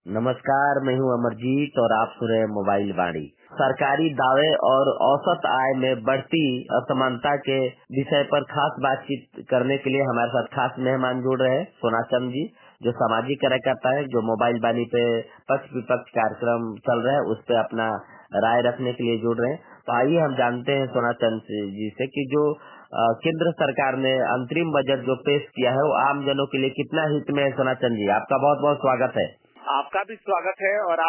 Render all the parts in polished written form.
नमस्कार, मैं हूं अमरजीत और आप सुन रहे हैं मोबाइल वाणी। सरकारी दावे और औसत आय में बढ़ती असमानता के विषय पर खास बातचीत करने के लिए हमारे साथ खास मेहमान जुड़ रहे हैं सोना चंद जी, जो सामाजिक कार्यकर्ता है, जो मोबाइल वाणी पे पक्ष विपक्ष कार्यक्रम चल रहा है उस पे अपना राय रखने के लिए जुड़ रहे हैं। तो आइए हम जानते हैं सोना चंद जी से कि जो केंद्र सरकार ने अंतरिम बजट जो पेश किया है वो आम जनों के लिए कितना हित में है। सोना चंद जी, आपका बहुत बहुत स्वागत है। आपका भी स्वागत है और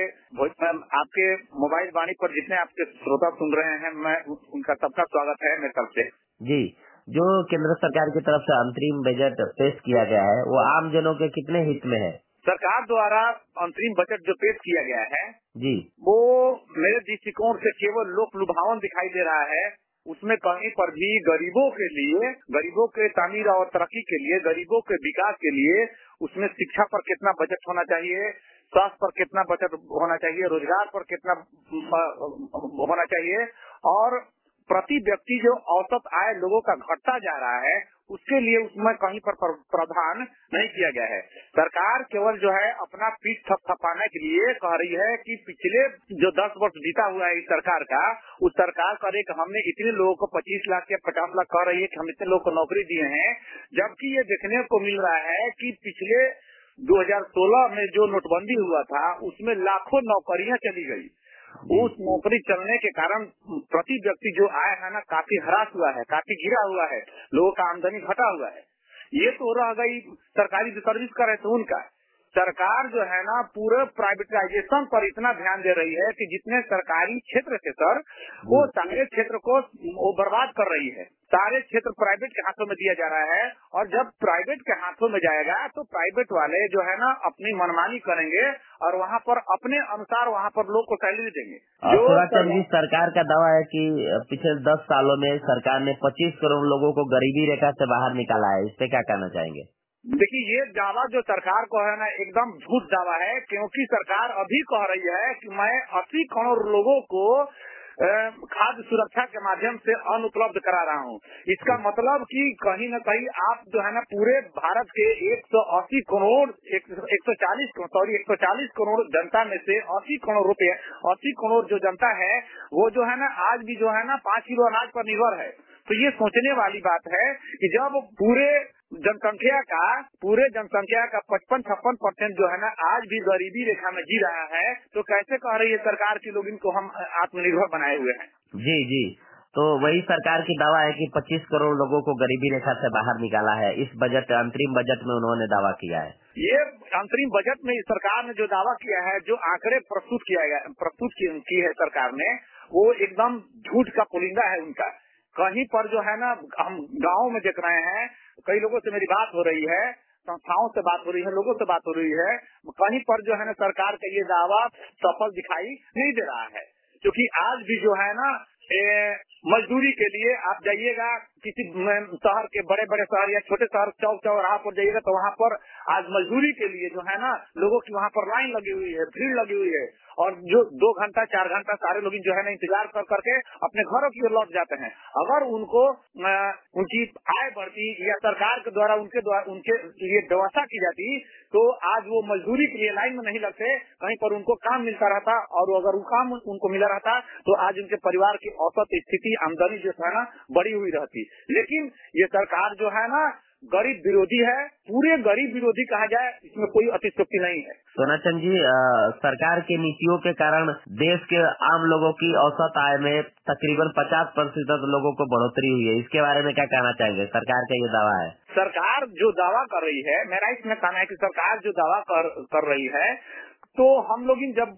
आपके मोबाइल वाणी पर जितने आपके श्रोता सुन रहे हैं, मैं उनका सबका स्वागत है मेरी तरफ से। जी, जो केंद्र सरकार की तरफ से अंतरिम बजट पेश किया गया है वो आम जनों के कितने हित में है? सरकार द्वारा अंतरिम बजट जो पेश किया गया है जी, वो मेरे दृष्टिकोण से केवल लोक लुभावन दिखाई दे रहा है। उसमें कहीं पर भी गरीबों के लिए, गरीबों के तामीर और तरक्की के लिए, गरीबों के विकास के लिए उसमें शिक्षा पर कितना बजट होना चाहिए, स्वास्थ्य पर कितना बजट होना चाहिए, रोजगार पर कितना होना चाहिए और प्रति व्यक्ति जो औसत आय लोगों का घटता जा रहा है उसके लिए उसमें कहीं पर प्रावधान नहीं किया गया है। सरकार केवल जो है अपना पीठ थपथपाने के लिए कह रही है कि पिछले जो 10 वर्ष बीता हुआ है इस सरकार का, उस सरकार कर रही है हमने इतने लोगों को 25 लाख या 50 लाख कह रही है कि हम इतने लोगों को नौकरी दिए हैं, जबकि ये देखने को मिल रहा है कि पिछले 2016 में जो नोटबंदी हुआ था उसमें लाखों नौकरियां चली गई। उस नौकरी चलने के कारण प्रति व्यक्ति जो आय है ना काफी हरास हुआ है, काफी गिरा हुआ है, लोगों का आमदनी घटा हुआ है। ये तो रह गई सरकारी जो सर्विस कर रहे थे उनका। सरकार जो है ना पूरे प्राइवेटाइजेशन पर इतना ध्यान दे रही है कि जितने सरकारी क्षेत्र थे सर, वो सारे क्षेत्र को वो बर्बाद कर रही है। सारे क्षेत्र प्राइवेट के हाथों में दिया जा रहा है और जब प्राइवेट के हाथों में जाएगा तो प्राइवेट वाले जो है ना अपनी मनमानी करेंगे और वहाँ पर अपने अनुसार वहाँ पर लोग को सैलरी देंगे। जो सरकार का दावा है कि पिछले 10 सालों में सरकार ने 25 करोड़ लोगों को गरीबी रेखा से बाहर निकाला है, इस पे क्या कहना चाहेंगे? देखिए, ये दावा जो सरकार को है ना एकदम झूठ दावा है, क्योंकि सरकार अभी कह रही है कि मैं 80 करोड़ लोगों को खाद्य सुरक्षा के माध्यम से अन्न उपलब्ध करा रहा हूँ। इसका मतलब कि कहीं न कहीं आप जो है ना पूरे भारत के 140 करोड़ जनता में से 80 करोड़ जो जनता है वो जो है ना आज भी जो है ना 5 किलो अनाज पर निर्भर है। तो ये सोचने वाली बात है कि जब पूरे जनसंख्या का 55-56% जो है ना आज भी गरीबी रेखा में जी रहा है, तो कैसे कह रही है सरकार की लोग इनको हम आत्मनिर्भर बनाए हुए हैं। जी जी, तो वही सरकार की दावा है कि 25 करोड़ लोगों को गरीबी रेखा से बाहर निकाला है। इस अंतरिम बजट में उन्होंने दावा किया है। ये अंतरिम बजट में सरकार ने जो दावा किया है, जो आंकड़े प्रस्तुत की है सरकार ने, वो एकदम झूठ का पुलिंदा है उनका। कहीं पर जो है ना हम गाँव में देख रहे हैं, कई लोगों से मेरी बात हो रही है, संस्थाओं से बात हो रही है, लोगों से बात हो रही है, कहीं पर जो है ना सरकार का ये दावा सफल दिखाई नहीं दे रहा है। क्योंकि आज भी जो है ना मजदूरी के लिए आप जाइएगा किसी शहर के बड़े शहर या छोटे शहर चौराहा पर जाइएगा तो वहाँ पर आज मजदूरी के लिए जो है ना लोगों की वहाँ पर लाइन लगी हुई है, भीड़ लगी हुई है और जो 2 घंटा 4 घंटा सारे लोग जो है ना इंतजार कर करके अपने घरों की ओर लौट जाते हैं। अगर उनको उनकी आय बढ़ती या सरकार के द्वारा उनके लिए व्यवस्था की जाती तो आज वो मजदूरी के लिए लाइन में नहीं लगते, कहीं पर उनको काम मिलता रहता और अगर वो काम उनको मिला रहता तो आज उनके परिवार की औसत स्थिति आमदनी जो है ना बढ़ी हुई रहती। लेकिन ये सरकार जो है ना गरीब विरोधी है, पूरे गरीब विरोधी कहा जाए, इसमें कोई अतिशयोक्ति नहीं है। सोनाचंद जी, सरकार की नीतियों के कारण देश के आम लोगों की औसत आय में तकरीबन 50% लोगों को बढ़ोतरी हुई है। इसके बारे में क्या कहना चाहेंगे? सरकार का ये दावा है। सरकार जो दावा कर रही है, मेरा इसमें कहना है कि सरकार जो दावा कर रही है तो हम लोग जब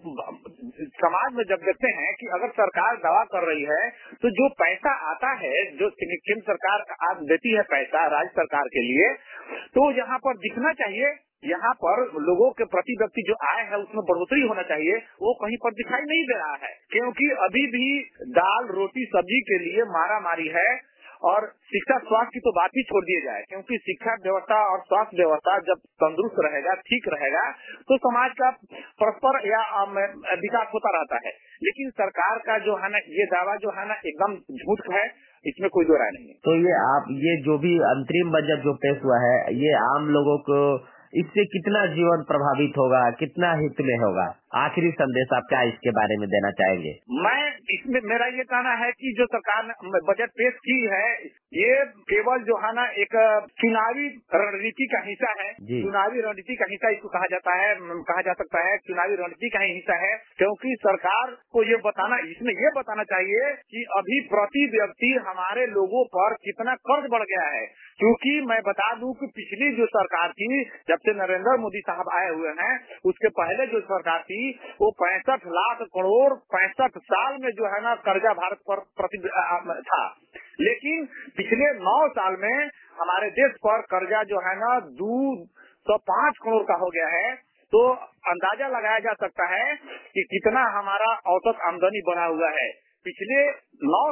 समाज में जब देखते हैं कि अगर सरकार दावा कर रही है तो जो पैसा आता है, जो केंद्र सरकार आज देती है पैसा राज्य सरकार के लिए, तो यहाँ पर दिखना चाहिए, यहाँ पर लोगों के प्रति व्यक्ति जो आय है उसमें बढ़ोतरी होना चाहिए, वो कहीं पर दिखाई नहीं दे रहा है। क्योंकि अभी भी दाल रोटी सब्जी के लिए मारा मारी है और शिक्षा स्वास्थ्य की तो बात ही छोड़ दिए जाए, क्योंकि शिक्षा व्यवस्था और स्वास्थ्य व्यवस्था जब तंदुरुस्त रहेगा, ठीक रहेगा, तो समाज का परस्पर या विकास होता रहता है। लेकिन सरकार का जो है ना ये दावा जो है ना एकदम झूठ है, इसमें कोई दो राय नहीं है। तो ये जो भी अंतरिम बजट जो पेश हुआ है, ये आम लोगों को इससे कितना जीवन प्रभावित होगा, कितना हित में होगा? आखिरी संदेश आप क्या इसके बारे में देना चाहेंगे? मैं इसमें मेरा ये कहना है कि जो सरकार ने बजट पेश की है, ये केवल जो है ना एक चुनावी रणनीति का हिस्सा है। चुनावी रणनीति का हिस्सा इसको कहा जाता है, कहा जा सकता है चुनावी रणनीति का ही हिस्सा है, क्योंकि सरकार को ये बताना, इसमें ये बताना चाहिए कि अभी प्रति व्यक्ति हमारे लोगों पर कितना कर्ज बढ़ गया है। क्योंकि मैं बता दूं कि पिछली जो सरकार थी, जब से नरेंद्र मोदी साहब आए हुए हैं, उसके पहले जो सरकार थी वो 65 लाख करोड़ 65 साल में जो है ना कर्जा भारत पर प्रति था। लेकिन पिछले 9 साल में हमारे देश पर कर्जा जो है ना 205 करोड़ का हो गया है। तो अंदाजा लगाया जा सकता है कि कितना हमारा औसत आमदनी बना हुआ है। पिछले 9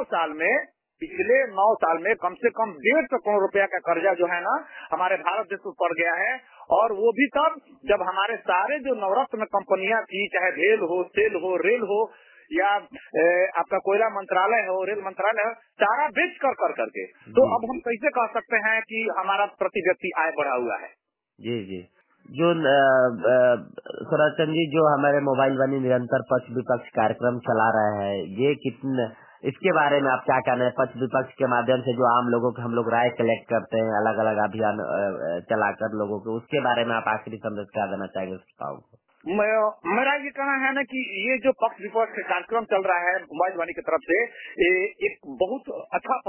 साल में कम से कम 150 करोड़ रुपया का कर्जा जो है ना हमारे भारत देश पर पड़ गया है। और वो भी तब जब हमारे सारे जो नवरत्न कंपनियां थी, चाहे रेल हो, सेल हो, रेल हो, या आपका कोयला मंत्रालय हो, रेल मंत्रालय हो, सारा बेच कर करके। तो अब हम कैसे कह सकते हैं कि हमारा प्रति व्यक्ति आय बढ़ा हुआ है? जी जी। जो स्वराज चंद जी, जो हमारे मोबाइल वाणी निरंतर पक्ष विपक्ष कार्यक्रम चला रहे हैं, ये कितने, इसके बारे में आप क्या कहना है? पक्ष विपक्ष के माध्यम से जो आम लोगों के हम लोग राय कलेक्ट करते हैं, अलग अलग अभियान चलाकर लोगों को, उसके बारे में आप आखिरी संदेश क्या देना चाहेंगे श्रोताओं को? मेरा ये कहना है ना कि ये जो पक्ष विपक्ष कार्यक्रम चल रहा है मोबाइल वाणी की तरफ से, एक बहुत अच्छा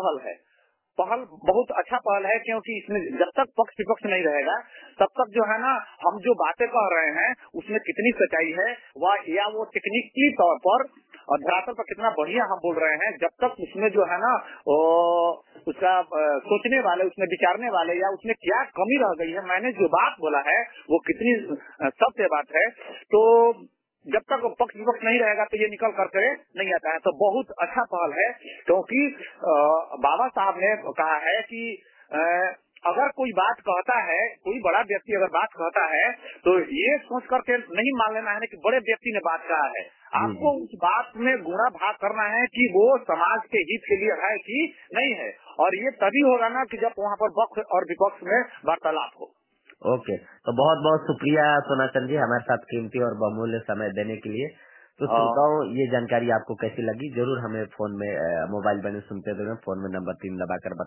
बहुत अच्छा पहल है, क्योंकि इसमें जब तक पक्ष विपक्ष नहीं रहेगा तब तक जो है ना हम जो बातें कह रहे हैं उसमें कितनी सच्चाई है, वह या वो तकनीकी तौर पर और धरातल पर कितना बढ़िया हम बोल रहे हैं, जब तक उसमें जो है ना उसका सोचने वाले, उसमें विचारने वाले, या उसमें क्या कमी रह गई है, मैंने जो बात बोला है वो कितनी सत्य बात है, तो जब तक पक्ष विपक्ष नहीं रहेगा तो ये निकल करके नहीं आता है। तो बहुत अच्छा पहल है, क्योंकि बाबा साहब ने कहा है कि अगर कोई बात कहता है, कोई बड़ा व्यक्ति अगर बात कहता है तो ये सोच करके नहीं मान लेना है कि बड़े व्यक्ति ने बात कहा है। आपको उस बात में गुणा भाग करना है कि वो समाज के हित के लिए है कि नहीं है, और ये तभी होगा ना कि जब वहाँ पर पक्ष और विपक्ष में वार्तालाप हो। ओके, तो बहुत बहुत शुक्रिया सोनाचंद जी, हमारे साथ कीमती और बहुमूल्य समय देने के लिए। तो श्रोताओं, ये जानकारी आपको कैसी लगी जरूर हमें फोन में मोबाइल बने सुनते हुए फोन में नंबर 3 दबाकर